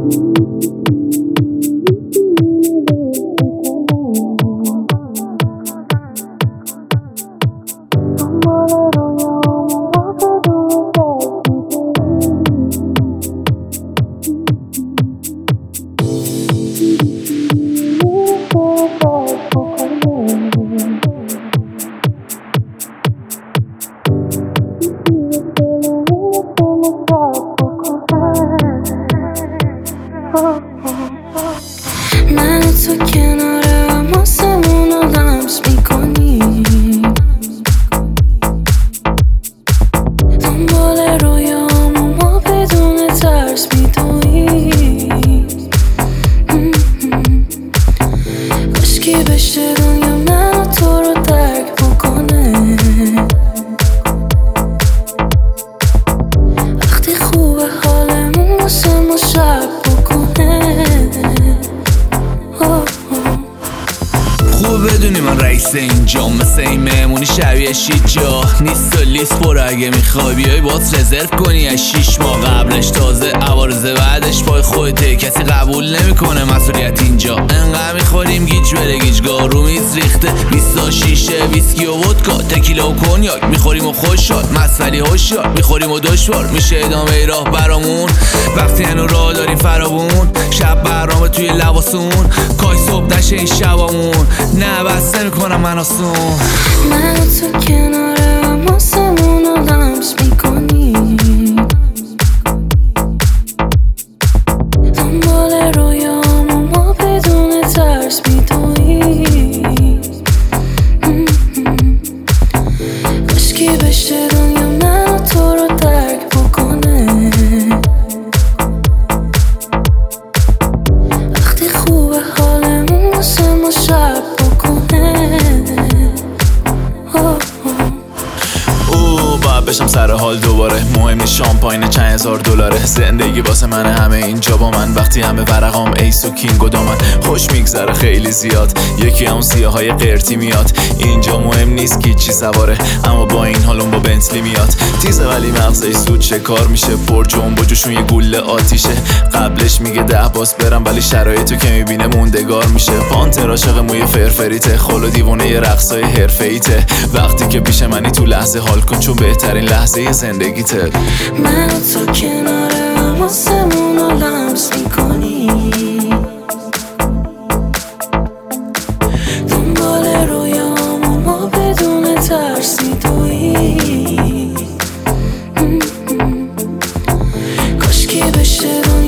من تو کنارم آسمون رو لمس میکنی، دنبال رویامو ما بدون ترس میدوی. کاشکی بشه دنیا من و تو رو درک بکنه، وقتی خوبه حالمون واسه ما شب بکنه. خوب بدونی من رئیس اینجا، مثل این مهمونی شبیه جا نیست و لیست برو. اگه میخوای بیای باز رزرو کنی از 6 ماه قبلش، تازه عوارض بعدش پای خودته. کسی قبول نمیکنه مسئولیت اینجا، انقدر میخوریم گیج بره گیجگاه. رو میز ریخته 20 شیشه ویسکی و ودکا، تکیلا و کنیاک میخوریم و خوشحال، مسئله هوشیار میخوریم و دشوار میشه ادامه راه برامون. وقتی هنو راه داریم فراوون، شب برنامه توی لباسون، کاش صبح نشه این شبامون. نه بس نمیکنم من آسون. من تو کنارم آسمون رو لمس میکنی، دنبال رویامو ما بدون ترس میدوی. کاشکی بشه دنیا من و تو رو درک بکنه، وقتی خوبه حالمون واسه ما شب بکنه. باید بشم سر حال دوباره، مهم نیست شامپاین چند هزار دلاره. زندگی واسه من همه اینجا با من، وقتی همه ورقام ایس و کینگ و دامن. خوش میگذره خیلی زیاد، یکی اون سیاهای قرتی میاد. اینجا مهم نیست کی چی سواره، اما با این حال اون با بنتلی میاد. تیزه ولی مغزش زود چه کار میشه، پر جنب و جوشون یه گوله آتیشه. قبلش میگه 10 باس برم ولی شرایطو که میبینه موندگار میشه. پانتر عاشق موی فرفریته، خال و دیوونه یه رقصای حرفه‌ایته. وقتی که پیش منی تو لحظه حال کن، چون بهترین لحظه زندگیته. من تو کنارم آسمون رو لمس میکنی، دنبال رویامو ما بدون ترس میدوی. کاشکی بشه